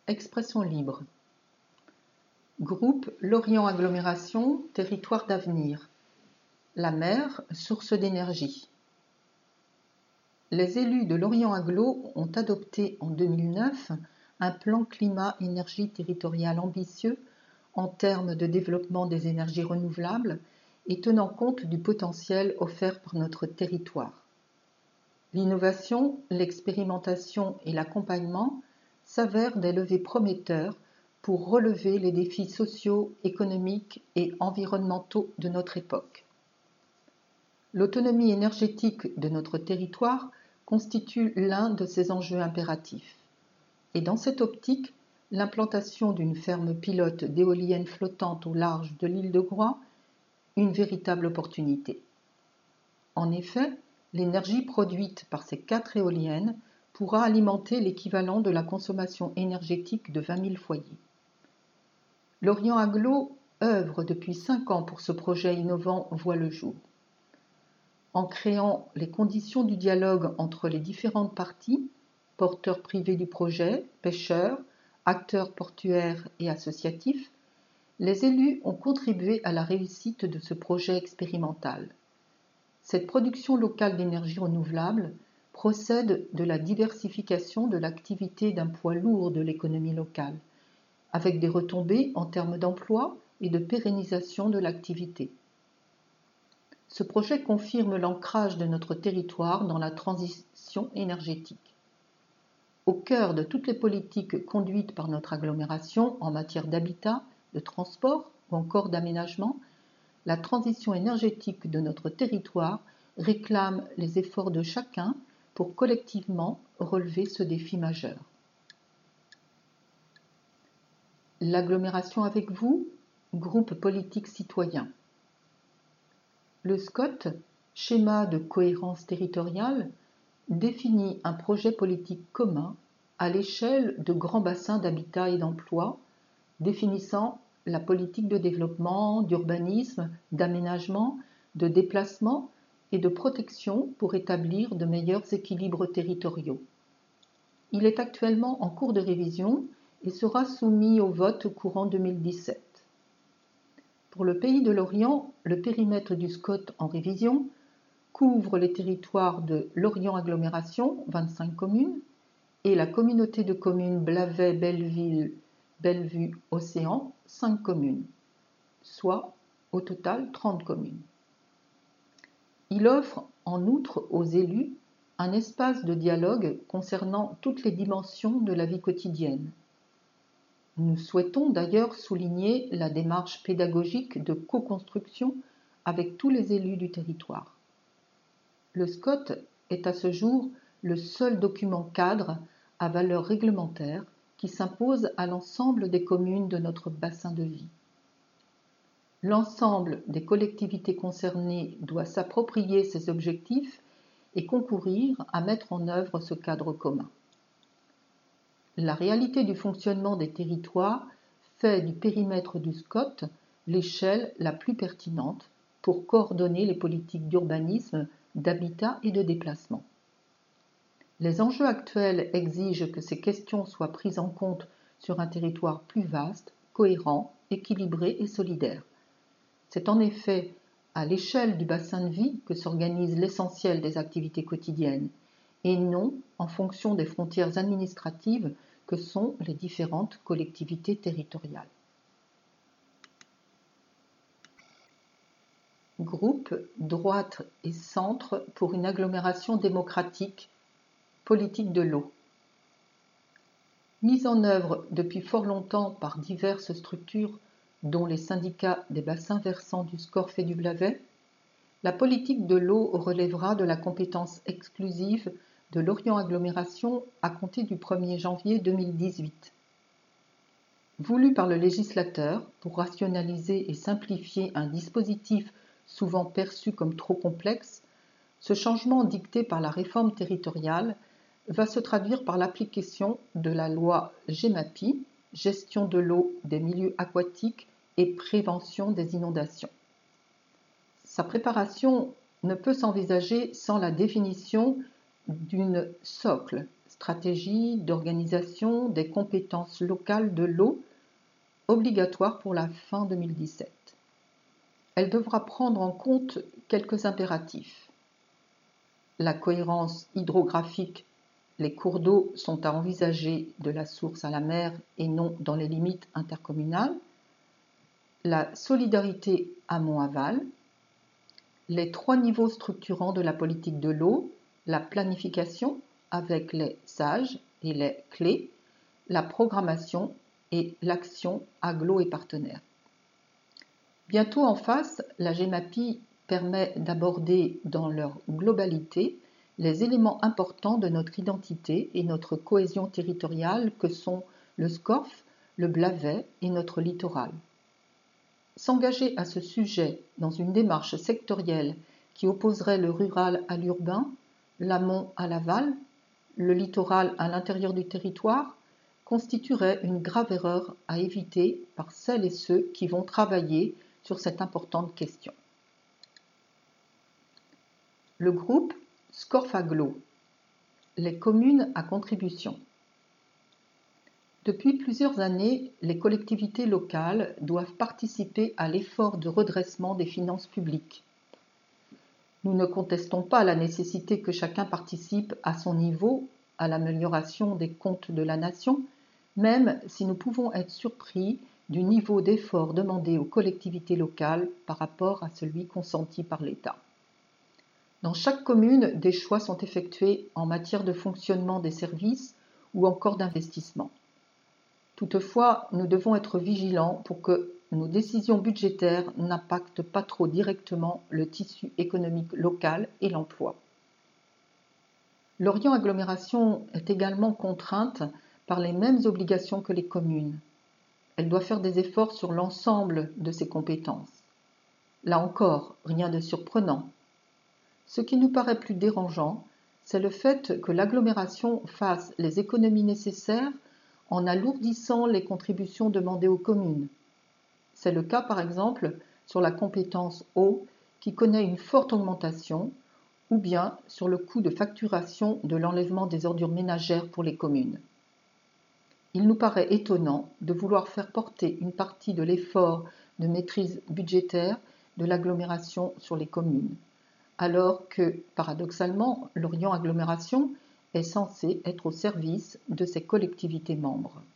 Expression libre. Groupe Lorient Agglomération, territoire d'avenir. La mer, source d'énergie. Les élus de Lorient Agglo ont adopté en 2009 un plan climat-énergie territorial ambitieux en termes de développement des énergies renouvelables et tenant compte du potentiel offert par notre territoire. L'innovation, l'expérimentation et l'accompagnement s'avèrent des leviers prometteurs pour relever les défis sociaux, économiques et environnementaux de notre époque. L'autonomie énergétique de notre territoire constitue l'un de ces enjeux impératifs. Et dans cette optique, l'implantation d'une ferme pilote d'éoliennes flottantes au large de l'île de Groix, une véritable opportunité. En effet, l'énergie produite par ces 4 éoliennes pourra alimenter l'équivalent de la consommation énergétique de 20 000 foyers. Lorient Agglo œuvre depuis 5 ans pour ce projet innovant voit le jour. En créant les conditions du dialogue entre les différentes parties, porteurs privés du projet, pêcheurs, acteurs portuaires et associatifs, les élus ont contribué à la réussite de ce projet expérimental. Cette production locale d'énergie renouvelable procède de la diversification de l'activité d'un poids lourd de l'économie locale, avec des retombées en termes d'emploi et de pérennisation de l'activité. Ce projet confirme l'ancrage de notre territoire dans la transition énergétique. Au cœur de toutes les politiques conduites par notre agglomération en matière d'habitat, de transport ou encore d'aménagement, la transition énergétique de notre territoire réclame les efforts de chacun pour collectivement relever ce défi majeur. L'agglomération avec vous, groupe politique citoyen. Le SCOT, schéma de cohérence territoriale, définit un projet politique commun à l'échelle de grands bassins d'habitat et d'emploi, définissant la politique de développement, d'urbanisme, d'aménagement, de déplacement et de protection pour établir de meilleurs équilibres territoriaux. Il est actuellement en cours de révision et sera soumis au vote courant 2017. Pour le Pays de Lorient, le périmètre du SCOT en révision couvre les territoires de Lorient Agglomération, 25 communes, et la communauté de communes Blavet-Belleville-Bellevue-Océan, 5 communes, soit au total 30 communes. Il offre en outre aux élus un espace de dialogue concernant toutes les dimensions de la vie quotidienne. Nous souhaitons d'ailleurs souligner la démarche pédagogique de co-construction avec tous les élus du territoire. Le SCOT est à ce jour le seul document cadre à valeur réglementaire qui s'impose à l'ensemble des communes de notre bassin de vie. L'ensemble des collectivités concernées doit s'approprier ces objectifs et concourir à mettre en œuvre ce cadre commun. La réalité du fonctionnement des territoires fait du périmètre du SCOT l'échelle la plus pertinente pour coordonner les politiques d'urbanisme, d'habitat et de déplacement. Les enjeux actuels exigent que ces questions soient prises en compte sur un territoire plus vaste, cohérent, équilibré et solidaire. C'est en effet à l'échelle du bassin de vie que s'organise l'essentiel des activités quotidiennes, et non en fonction des frontières administratives que sont les différentes collectivités territoriales. Groupe droite et centre pour une agglomération démocratique, politique de l'eau. Mise en œuvre depuis fort longtemps par diverses structures, dont les syndicats des bassins versants du Scorff et du Blavet, la politique de l'eau relèvera de la compétence exclusive de Lorient Agglomération à compter du 1er janvier 2018. Voulu par le législateur pour rationaliser et simplifier un dispositif souvent perçu comme trop complexe, ce changement dicté par la réforme territoriale va se traduire par l'application de la loi GEMAPI, gestion de l'eau, des milieux aquatiques et prévention des inondations. Sa préparation ne peut s'envisager sans la définition d'une socle, stratégie d'organisation des compétences locales de l'eau obligatoire pour la fin 2017. Elle devra prendre en compte quelques impératifs. La cohérence hydrographique, les cours d'eau sont à envisager de la source à la mer et non dans les limites intercommunales. La solidarité amont-aval, les 3 niveaux structurants de la politique de l'eau, la planification avec les sages et les clés, la programmation et l'action agglo et partenaires. Bientôt en face, la GEMAPI permet d'aborder dans leur globalité les éléments importants de notre identité et notre cohésion territoriale que sont le SCORF, le Blavet et notre littoral. S'engager à ce sujet dans une démarche sectorielle qui opposerait le rural à l'urbain, l'amont à l'aval, le littoral à l'intérieur du territoire, constituerait une grave erreur à éviter par celles et ceux qui vont travailler sur cette importante question. Le groupe SCORF-Aglo, les communes à contribution. Depuis plusieurs années, les collectivités locales doivent participer à l'effort de redressement des finances publiques. Nous ne contestons pas la nécessité que chacun participe à son niveau à l'amélioration des comptes de la nation, même si nous pouvons être surpris du niveau d'effort demandé aux collectivités locales par rapport à celui consenti par l'État. Dans chaque commune, des choix sont effectués en matière de fonctionnement des services ou encore d'investissement. Toutefois, nous devons être vigilants pour que nos décisions budgétaires n'impactent pas trop directement le tissu économique local et l'emploi. Lorient Agglomération est également contrainte par les mêmes obligations que les communes. Elle doit faire des efforts sur l'ensemble de ses compétences. Là encore, rien de surprenant. Ce qui nous paraît plus dérangeant, c'est le fait que l'agglomération fasse les économies nécessaires en alourdissant les contributions demandées aux communes. C'est le cas par exemple sur la compétence eau qui connaît une forte augmentation ou bien sur le coût de facturation de l'enlèvement des ordures ménagères pour les communes. Il nous paraît étonnant de vouloir faire porter une partie de l'effort de maîtrise budgétaire de l'agglomération sur les communes, alors que, paradoxalement, Lorient Agglomération est censé être au service de ses collectivités membres.